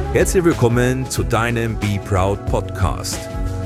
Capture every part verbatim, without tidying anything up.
Herzlich willkommen zu deinem Be Proud Podcast.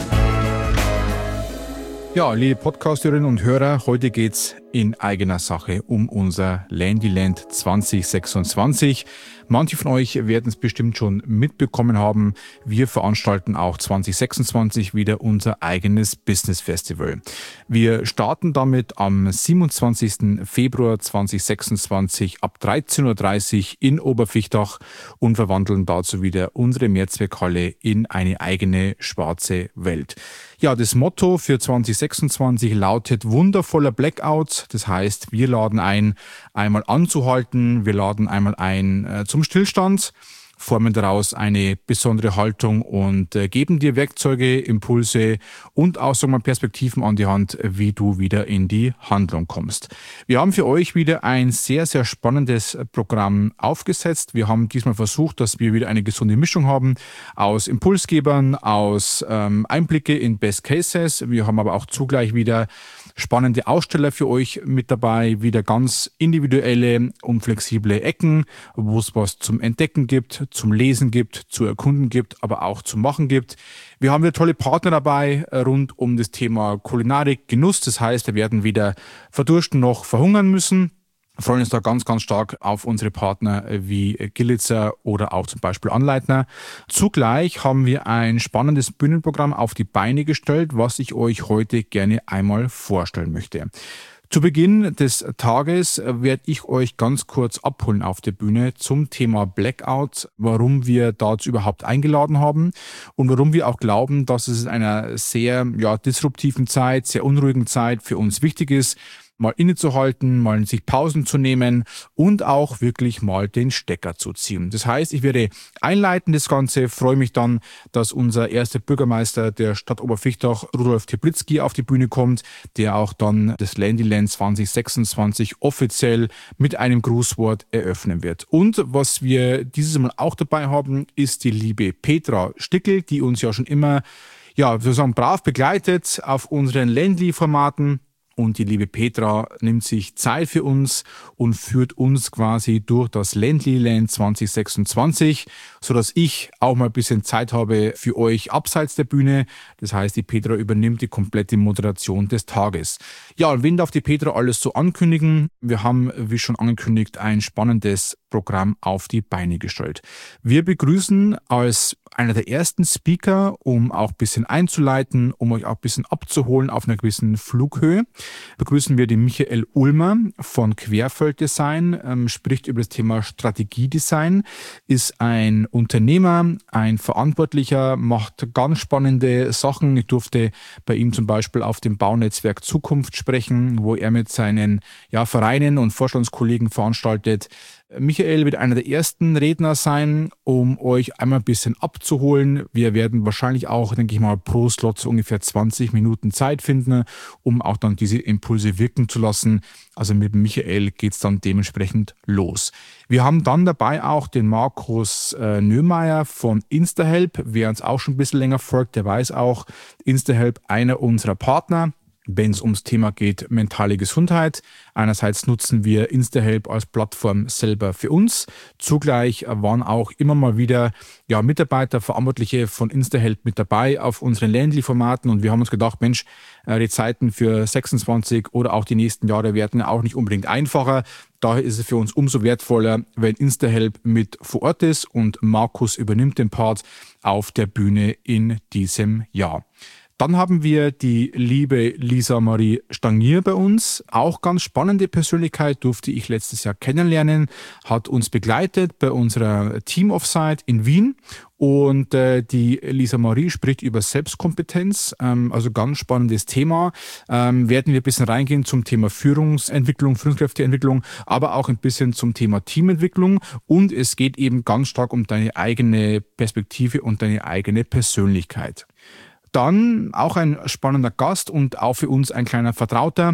Ja, liebe Podcasterinnen und Hörer, heute geht's in eigener Sache um unser Landyland zwanzig sechsundzwanzig. Manche von euch werden es bestimmt schon mitbekommen haben. Wir veranstalten auch zwanzig sechsundzwanzig wieder unser eigenes Business Festival. Wir starten damit am siebenundzwanzigsten Februar zweitausendsechsundzwanzig ab dreizehn Uhr dreißig in Oberfichtach und verwandeln dazu wieder unsere Mehrzweckhalle in eine eigene schwarze Welt. Ja, das Motto für zwanzig sechsundzwanzig lautet wundervoller Blackout. Das heißt, wir laden ein, einmal anzuhalten, wir laden einmal ein äh, zum Stillstand, formen daraus eine besondere Haltung und äh, geben dir Werkzeuge, Impulse und auch sagen wir, Perspektiven an die Hand, wie du wieder in die Handlung kommst. Wir haben für euch wieder ein sehr, sehr spannendes Programm aufgesetzt. Wir haben diesmal versucht, dass wir wieder eine gesunde Mischung haben aus Impulsgebern, aus ähm, Einblicke in Best Cases. Wir haben aber auch zugleich wieder spannende Aussteller für euch mit dabei, wieder ganz individuelle und flexible Ecken, wo es was zum Entdecken gibt, zum Lesen gibt, zu erkunden gibt, aber auch zum Machen gibt. Wir haben wieder tolle Partner dabei rund um das Thema Kulinarik, Genuss. Das heißt, wir werden weder verdursten noch verhungern müssen. Wir freuen uns da ganz, ganz stark auf unsere Partner wie Gillitzer oder auch zum Beispiel Anleitner. Zugleich haben wir ein spannendes Bühnenprogramm auf die Beine gestellt, was ich euch heute gerne einmal vorstellen möchte. Zu Beginn des Tages werde ich euch ganz kurz abholen auf der Bühne zum Thema Blackout, warum wir dazu überhaupt eingeladen haben und warum wir auch glauben, dass es in einer sehr ja, disruptiven Zeit, sehr unruhigen Zeit für uns wichtig ist, mal innezuhalten, mal sich Pausen zu nehmen und auch wirklich mal den Stecker zu ziehen. Das heißt, ich werde einleiten das Ganze, freue mich dann, dass unser erster Bürgermeister der Stadt Oberfichtach, Rudolf Teplitzky, auf die Bühne kommt, der auch dann das Landyland zwanzig sechsundzwanzig offiziell mit einem Grußwort eröffnen wird. Und was wir dieses Mal auch dabei haben, ist die liebe Petra Stickel, die uns ja schon immer, ja, sozusagen brav begleitet auf unseren Landly-Formaten. Und die liebe Petra nimmt sich Zeit für uns und führt uns quasi durch das Landyland zwanzig sechsundzwanzig, sodass ich auch mal ein bisschen Zeit habe für euch abseits der Bühne. Das heißt, die Petra übernimmt die komplette Moderation des Tages. Ja, und wen darf die Petra alles so ankündigen? Wir haben, wie schon angekündigt, ein spannendes Programm auf die Beine gestellt. Wir begrüßen als einer der ersten Speaker, um auch ein bisschen einzuleiten, um euch auch ein bisschen abzuholen auf einer gewissen Flughöhe, begrüßen wir den Michael Ulmer von Querfeld Design, ähm, spricht über das Thema Strategiedesign, ist ein Unternehmer, ein Verantwortlicher, macht ganz spannende Sachen. Ich durfte bei ihm zum Beispiel auf dem Baunetzwerk Zukunft sprechen, wo er mit seinen ja, Vereinen und Vorstandskollegen veranstaltet. Michael wird einer der ersten Redner sein, um euch einmal ein bisschen abzuholen. Wir werden wahrscheinlich auch, denke ich mal, pro Slot so ungefähr zwanzig Minuten Zeit finden, um auch dann diese Impulse wirken zu lassen. Also mit Michael geht es dann dementsprechend los. Wir haben dann dabei auch den Markus äh, Nöhmeier von InstaHelp. Wer uns auch schon ein bisschen länger folgt, der weiß auch, InstaHelp einer unserer Partner, wenn es ums Thema geht, mentale Gesundheit. Einerseits nutzen wir InstaHelp als Plattform selber für uns. Zugleich waren auch immer mal wieder ja, Mitarbeiter, Verantwortliche von InstaHelp mit dabei auf unseren Landly-Formaten und wir haben uns gedacht, Mensch, die Zeiten für sechsundzwanzig oder auch die nächsten Jahre werden auch nicht unbedingt einfacher. Daher ist es für uns umso wertvoller, wenn InstaHelp mit vor Ort ist und Markus übernimmt den Part auf der Bühne in diesem Jahr. Dann haben wir die liebe Lisa Marie Stangier bei uns. Auch ganz spannende Persönlichkeit, durfte ich letztes Jahr kennenlernen, hat uns begleitet bei unserer Team-Offsite in Wien. Und äh, die Lisa Marie spricht über Selbstkompetenz, ähm, also ganz spannendes Thema. Ähm, werden wir ein bisschen reingehen zum Thema Führungsentwicklung, Führungskräfteentwicklung, aber auch ein bisschen zum Thema Teamentwicklung. Und es geht eben ganz stark um deine eigene Perspektive und deine eigene Persönlichkeit. Dann auch ein spannender Gast und auch für uns ein kleiner Vertrauter.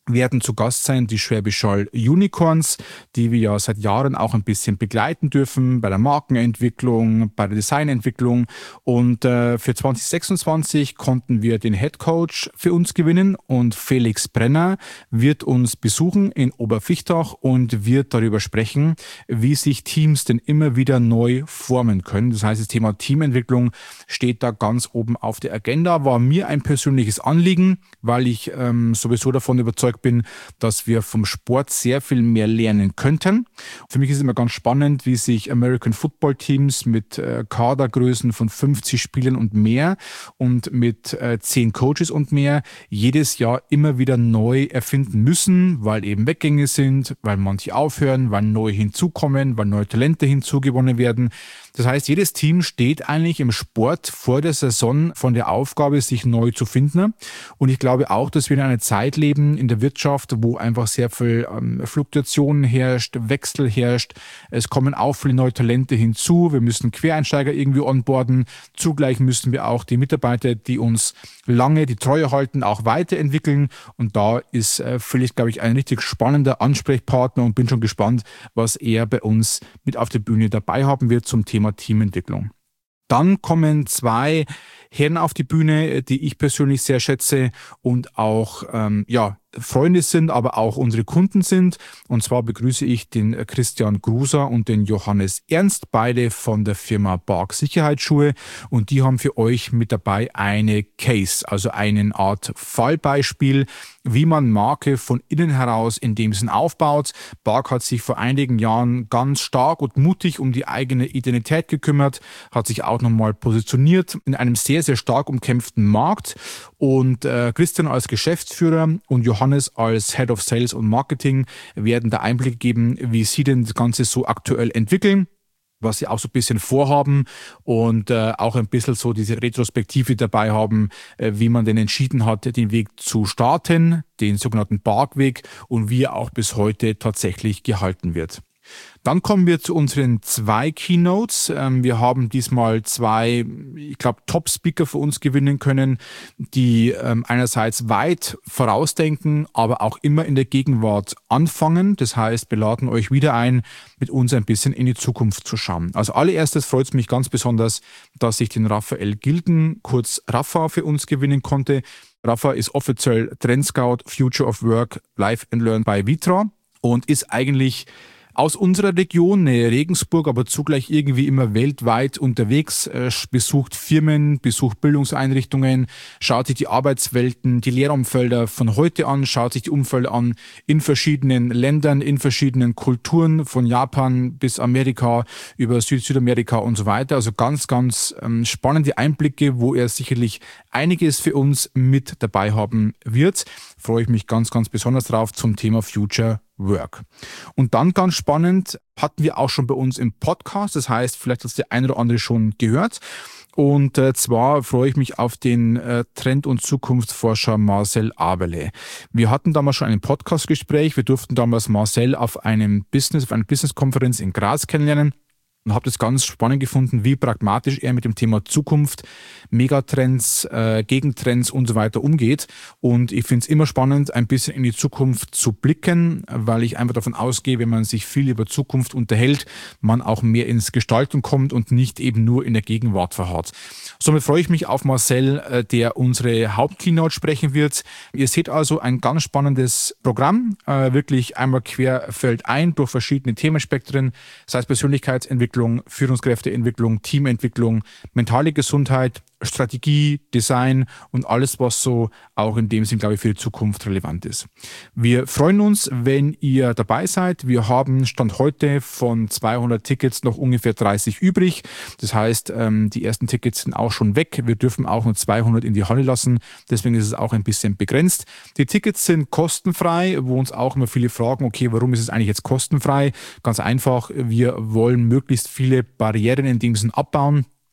werden zu Gast sein die Schwäbisch Hall Unicorns, die wir ja seit Jahren auch ein bisschen begleiten dürfen bei der Markenentwicklung, bei der Designentwicklung. Und äh, für zwanzig sechsundzwanzig konnten wir den Head Coach für uns gewinnen und Felix Brenner wird uns besuchen in Oberfichtach und wird darüber sprechen, wie sich Teams denn immer wieder neu formen können. Das heißt, das Thema Teamentwicklung steht da ganz oben auf der Agenda. War mir ein persönliches Anliegen, weil ich ähm, sowieso davon überzeugt bin, dass wir vom Sport sehr viel mehr lernen könnten. Für mich ist es immer ganz spannend, wie sich American Football Teams mit äh, Kadergrößen von fünfzig Spielern und mehr und mit äh, zehn Coaches und mehr jedes Jahr immer wieder neu erfinden müssen, weil eben Weggänge sind, weil manche aufhören, weil neue hinzukommen, weil neue Talente hinzugewonnen werden. Das heißt, jedes Team steht eigentlich im Sport vor der Saison von der Aufgabe, sich neu zu finden. Und ich glaube auch, dass wir in einer Zeit leben in der Wirtschaft, wo einfach sehr viel ähm, Fluktuation herrscht, Wechsel herrscht. Es kommen auch viele neue Talente hinzu. Wir müssen Quereinsteiger irgendwie onboarden. Zugleich müssen wir auch die Mitarbeiter, die uns lange die Treue halten, auch weiterentwickeln. Und da ist äh, Felix, glaube ich, ein richtig spannender Ansprechpartner und bin schon gespannt, was er bei uns mit auf der Bühne dabei haben wird zum Thema Teamentwicklung. Dann kommen zwei Herren auf die Bühne, die ich persönlich sehr schätze und auch ähm, ja, Freunde sind, aber auch unsere Kunden sind. Und zwar begrüße ich den Christian Gruser und den Johannes Ernst, beide von der Firma Bark Sicherheitsschuhe. Und die haben für euch mit dabei eine Case, also eine Art Fallbeispiel, wie man Marke von innen heraus in dem Sinn aufbaut. Bark hat sich vor einigen Jahren ganz stark und mutig um die eigene Identität gekümmert, hat sich auch nochmal positioniert in einem sehr, sehr stark umkämpften Markt. Und äh, Christian als Geschäftsführer und Johannes als Head of Sales und Marketing werden da Einblick geben, wie sie denn das Ganze so aktuell entwickeln, was sie auch so ein bisschen vorhaben und äh, auch ein bisschen so diese Retrospektive dabei haben, äh, wie man denn entschieden hat, den Weg zu starten, den sogenannten Bark-Weg und wie er auch bis heute tatsächlich gehalten wird. Dann kommen wir zu unseren zwei Keynotes. Wir haben diesmal zwei, ich glaube, Top-Speaker für uns gewinnen können, die einerseits weit vorausdenken, aber auch immer in der Gegenwart anfangen. Das heißt, wir laden euch wieder ein, mit uns ein bisschen in die Zukunft zu schauen. Also allererstes freut es mich ganz besonders, dass ich den Raphael Gilden, kurz Rafa, für uns gewinnen konnte. Rafa ist offiziell Trendscout Future of Work Live and Learn bei Vitra und ist eigentlich aus unserer Region, Nähe Regensburg, aber zugleich irgendwie immer weltweit unterwegs, äh, besucht Firmen, besucht Bildungseinrichtungen, schaut sich die Arbeitswelten, die Lehrumfelder von heute an, schaut sich die Umfelder an in verschiedenen Ländern, in verschiedenen Kulturen, von Japan bis Amerika, über Süd Südamerika und so weiter. Also ganz, ganz ähm, spannende Einblicke, wo er sicherlich einiges für uns mit dabei haben wird. Freue ich mich ganz, ganz besonders drauf zum Thema Future Work. Und dann ganz spannend, hatten wir auch schon bei uns im Podcast, das heißt, vielleicht hat es der eine oder andere schon gehört. Und äh, zwar freue ich mich auf den äh, Trend- und Zukunftsforscher Marcel Aberle. Wir hatten damals schon ein Podcast-Gespräch, wir durften damals Marcel auf einem Business, auf einer Business-Konferenz in Graz kennenlernen. Und habe das ganz spannend gefunden, wie pragmatisch er mit dem Thema Zukunft, Megatrends, äh, Gegentrends und so weiter umgeht. Und ich finde es immer spannend, ein bisschen in die Zukunft zu blicken, weil ich einfach davon ausgehe, wenn man sich viel über Zukunft unterhält, man auch mehr ins Gestalten kommt und nicht eben nur in der Gegenwart verharrt. Somit freue ich mich auf Marcel, äh, der unsere Hauptkeynote sprechen wird. Ihr seht also ein ganz spannendes Programm, äh, wirklich einmal querfeldein durch verschiedene Themenspektren, das heißt Persönlichkeitsentwicklung, Führungskräfteentwicklung, Teamentwicklung, mentale Gesundheit, Strategie, Design und alles, was so auch in dem Sinn, glaube ich, für die Zukunft relevant ist. Wir freuen uns, wenn ihr dabei seid. Wir haben Stand heute von zweihundert Tickets noch ungefähr dreißig übrig. Das heißt, die ersten Tickets sind auch schon weg. Wir dürfen auch nur zweihundert in die Halle lassen. Deswegen ist es auch ein bisschen begrenzt. Die Tickets sind kostenfrei, wo uns auch immer viele fragen, okay, warum ist es eigentlich jetzt kostenfrei? Ganz einfach, wir wollen möglichst viele Barrieren in dem Sinn abbauen.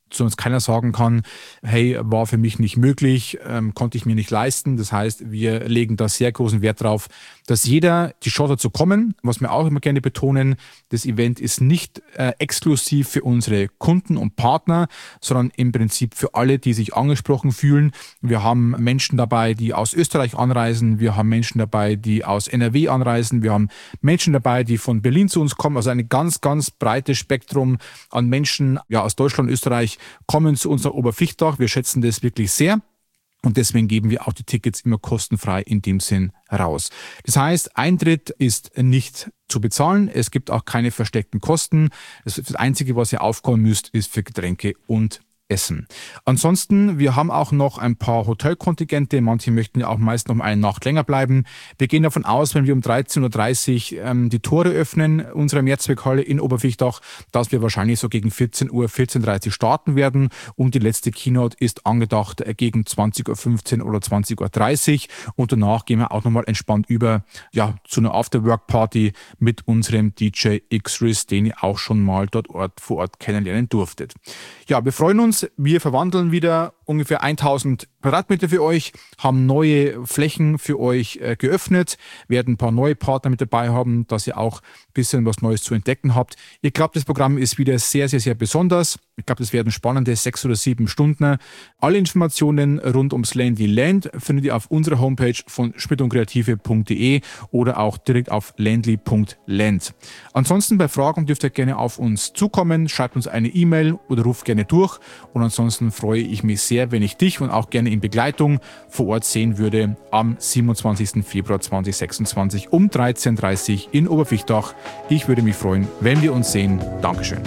so uns keiner sagen kann, hey, war für mich nicht möglich, ähm, konnte ich mir nicht leisten. Das heißt, wir legen da sehr großen Wert drauf, dass jeder die Chance hat zu kommen. Was wir auch immer gerne betonen, das Event ist nicht äh, exklusiv für unsere Kunden und Partner, sondern im Prinzip für alle, die sich angesprochen fühlen. Wir haben Menschen dabei, die aus Österreich anreisen. Wir haben Menschen dabei, die aus N R W anreisen. Wir haben Menschen dabei, die von Berlin zu uns kommen. Also ein ganz, ganz breites Spektrum an Menschen ja, aus Deutschland, Österreich, kommen zu uns nach Oberfichtach. Wir schätzen das wirklich sehr und deswegen geben wir auch die Tickets immer kostenfrei in dem Sinn raus. Das heißt, Eintritt ist nicht zu bezahlen. Es gibt auch keine versteckten Kosten. Das Einzige, was ihr aufkommen müsst, ist für Getränke und Essen. Ansonsten, wir haben auch noch ein paar Hotelkontingente. Manche möchten ja auch meist noch eine Nacht länger bleiben. Wir gehen davon aus, wenn wir um dreizehn Uhr dreißig ähm, die Tore öffnen, unserer Mehrzweckhalle in Oberfichtach, dass wir wahrscheinlich so gegen vierzehn Uhr, vierzehn Uhr dreißig starten werden. Und die letzte Keynote ist angedacht gegen zwanzig Uhr fünfzehn oder zwanzig Uhr dreißig. Und danach gehen wir auch nochmal entspannt über ja, zu einer Afterwork-Party mit unserem D J X-Riz, den ihr auch schon mal dort Ort, vor Ort kennenlernen durftet. Ja, wir freuen uns. Wir verwandeln wieder ungefähr tausend Quadratmeter für euch, haben neue Flächen für euch äh, geöffnet, werden ein paar neue Partner mit dabei haben, dass ihr auch ein bisschen was Neues zu entdecken habt. Ich glaube, das Programm ist wieder sehr, sehr, sehr besonders. Ich glaube, das werden spannende sechs oder sieben Stunden. Alle Informationen rund ums Landy Land findet ihr auf unserer Homepage von schmidt und kreative punkt de oder auch direkt auf landly punkt land. Ansonsten bei Fragen dürft ihr gerne auf uns zukommen, schreibt uns eine E-Mail oder ruft gerne durch. Und ansonsten freue ich mich sehr, wenn ich dich und auch gerne in Begleitung vor Ort sehen würde am siebenundzwanzigsten Februar zweitausendsechsundzwanzig um dreizehn Uhr dreißig in Oberfichtach. Ich würde mich freuen, wenn wir uns sehen. Dankeschön.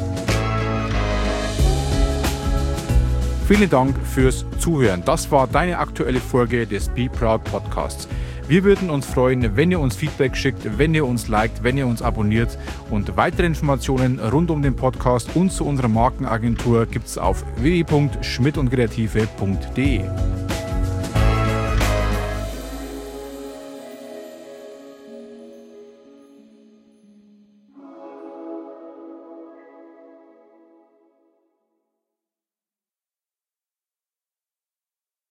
Vielen Dank fürs Zuhören. Das war deine aktuelle Folge des Be Proud Podcasts. Wir würden uns freuen, wenn ihr uns Feedback schickt, wenn ihr uns liked, wenn ihr uns abonniert. Und weitere Informationen rund um den Podcast und zu unserer Markenagentur gibt es auf w w w punkt schmidt und kreative punkt de.